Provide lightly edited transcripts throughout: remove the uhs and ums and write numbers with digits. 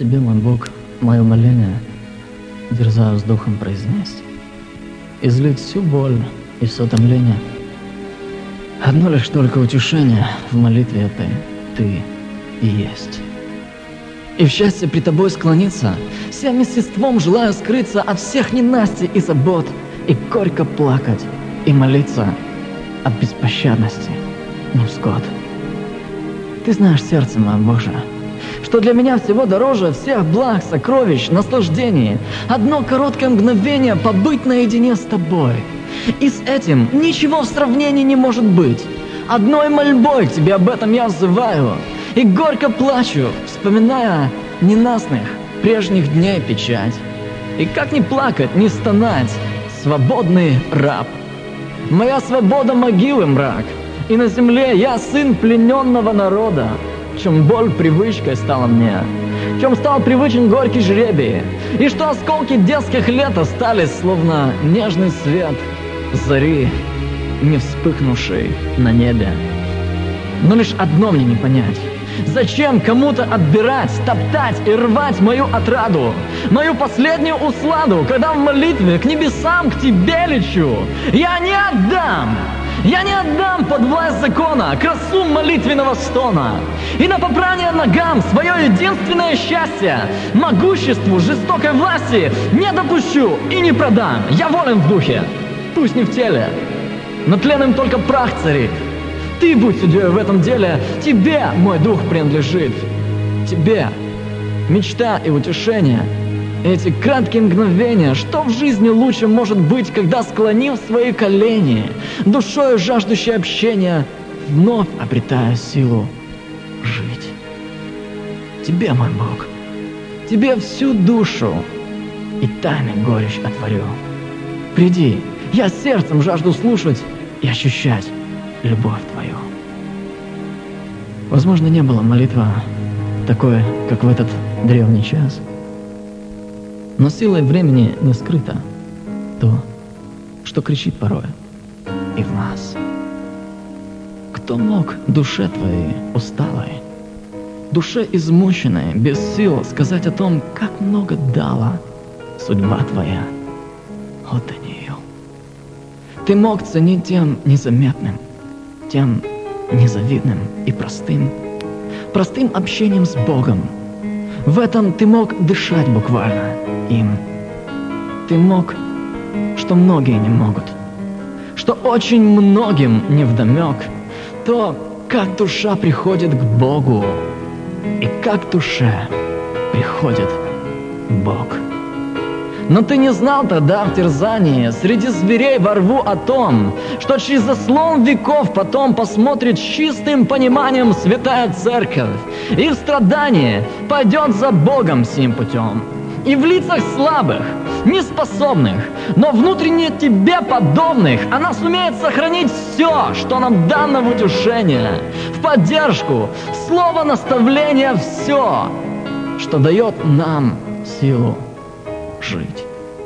Тебе, мой Бог, мое моление, дерзаю с духом произнести, излить всю боль и все томление. Одно лишь только утешение в молитве этой Ты и есть. И в счастье при Тобой склониться, всем естеством желаю скрыться от всех ненастий и забот, и горько плакать, и молиться о беспощадности невзгод. Ты знаешь сердце мое, Боже, что для меня всего дороже всех благ, сокровищ, наслаждений одно короткое мгновение побыть наедине с Тобой. И с этим ничего в сравнении не может быть. Одной мольбой к Тебе об этом я взываю, и горько плачу, вспоминая ненастных прежних дней печать. И как не плакать, не стонать, свободный раб. Моя свобода могилы мрак, и на земле я сын плененного народа, в чем боль привычкой стала мне, в чем стал привычен горький жребий, и что осколки детских лет остались, словно нежный свет зари, не вспыхнувший на небе. Но лишь одно мне не понять: зачем кому-то отбирать, топтать и рвать мою отраду, мою последнюю усладу, когда в молитве к небесам, к Тебе лечу? Я не отдам! Я не отдам под власть закона красу молитвенного стона и на попрание ногам свое единственное счастье, могуществу жестокой власти не допущу и не продам. Я волен в духе, пусть не в теле, но тленным только прах царит. Ты будь судьей в этом деле, Тебе мой дух принадлежит. Тебе мечта и утешение, эти краткие мгновения, что в жизни лучше может быть, когда, склонив свои колени, душою жаждущей общения, вновь обретая силу жить. Тебе, мой Бог, Тебе всю душу и тайны горечь отворю. Приди, я сердцем жажду слушать и ощущать любовь Твою. Возможно, не было молитвы такой, как в этот древний час, но силой времени не скрыто то, что кричит порой и в нас. Кто мог душе Твоей усталой, душе измученной, без сил сказать о том, как много дала судьба Твоя? Вот Даниил. Ты мог ценить тем незаметным, тем незавидным и простым общением с Богом. В этом Ты мог дышать буквально им. Ты мог, что многие не могут, что очень многим невдомек, то, как душа приходит к Богу и как душе приходит Бог. Но ты не знал тогда в терзании среди зверей во рву о том, что через заслон веков потом посмотрит с чистым пониманием святая церковь и в страдании пойдет за Богом сим путем. И в лицах слабых, неспособных, но внутренне Тебе подобных она сумеет сохранить все, что нам дано в утешение, в поддержку, в слово наставления, все, что дает нам силу жить.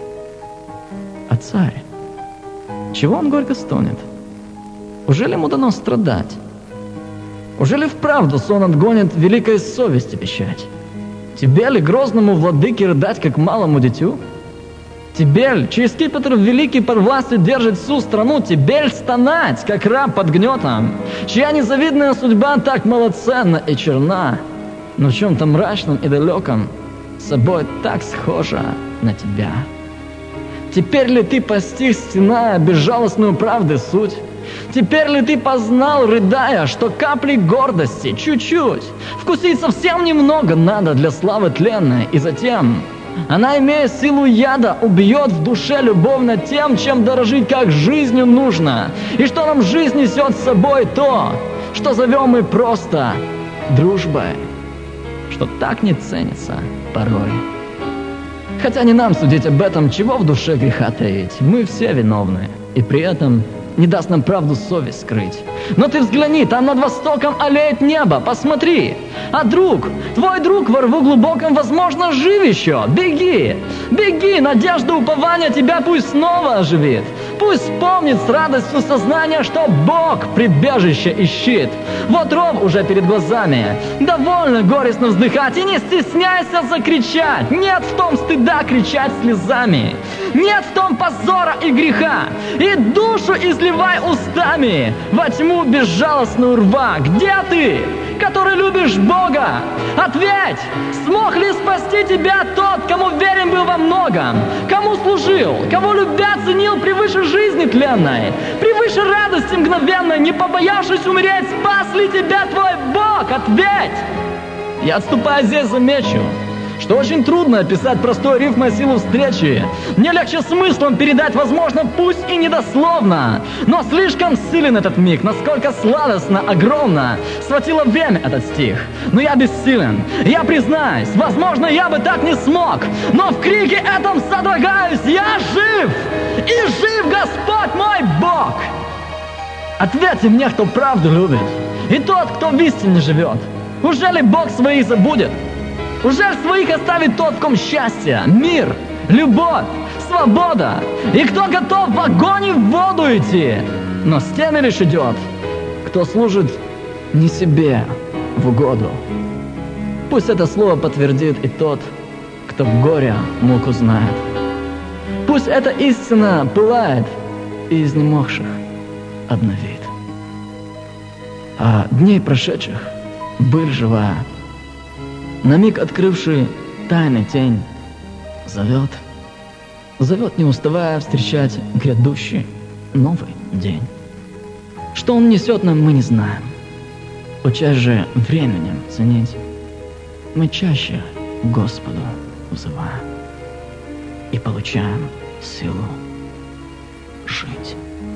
А царь, чего он горько стонет? Ужели ему дано страдать? Ужели вправду сон отгонит великой совести печать? Тебе ли грозному владыке рыдать, как малому дитю? Тебе ли, чей скипетр великий под властью держит всю страну, тебе ли стонать, как раб под гнетом, чья незавидная судьба так малоценна и черна, но в чем-то мрачном и далеком с собой так схожа на тебя? Теперь ли ты постиг, стеная безжалостную правды суть? Теперь ли ты познал, рыдая, что капли гордости, чуть-чуть, вкусить совсем немного надо для славы тленной, и затем она, имея силу яда, убьет в душе любовно тем, чем дорожить как жизнью нужно, и что нам жизнь несет с собой то, что зовем мы просто дружбой, что так не ценится порой. Хотя не нам судить об этом, чего в душе греха таить, мы все виновны, и при этом не даст нам правду совесть скрыть. Но ты взгляни, там над востоком аллеет небо, посмотри. А друг, твой друг во рву глубоком, возможно, жив еще. Беги, беги, надежда упования тебя пусть снова оживит. Пусть вспомнит с радостью сознание, что Бог — прибежище и щит. Вот ров уже перед глазами. Довольно горестно вздыхать и не стесняйся закричать. Нет в том стыда кричать слезами. Нет в том позора и греха. И душу изливай устами во тьму безжалостную рва. Где ты, который любишь Бога? Ответь, смог ли спасти тебя тот, кому верен был во многом, кому служил, кого любя ценил превыше жизни тленной, превыше радости мгновенной, не побоявшись умереть, спас ли тебя твой Бог? Ответь! Я, отступая здесь, замечу, что очень трудно описать простой рифмой силу встречи. Мне легче смыслом передать, возможно, пусть и недословно, но слишком силен этот миг, насколько сладостно, огромно схватило время этот стих. Но я бессилен, я признаюсь, возможно, я бы так не смог, но в крике этом содрогаюсь, я жив, и жив Господь мой Бог. Ответьте мне, кто правду любит, и тот, кто в истине живет. Ужели Бог своих забудет? Ужель своих оставит тот, в ком счастье, мир, любовь, свобода? И кто готов в огонь и в воду идти, но с теми лишь идет, кто служит не себе в угоду. Пусть это слово подтвердит и тот, кто в горе муку знает. Пусть эта истина пылает и изнемогших обновит. А дней прошедших быль живая, на миг открывший тайный тень, зовет, не уставая встречать грядущий новый день. Что он несет нам, мы не знаем. Учась же временем ценить, мы чаще к Господу взываем и получаем силу жить.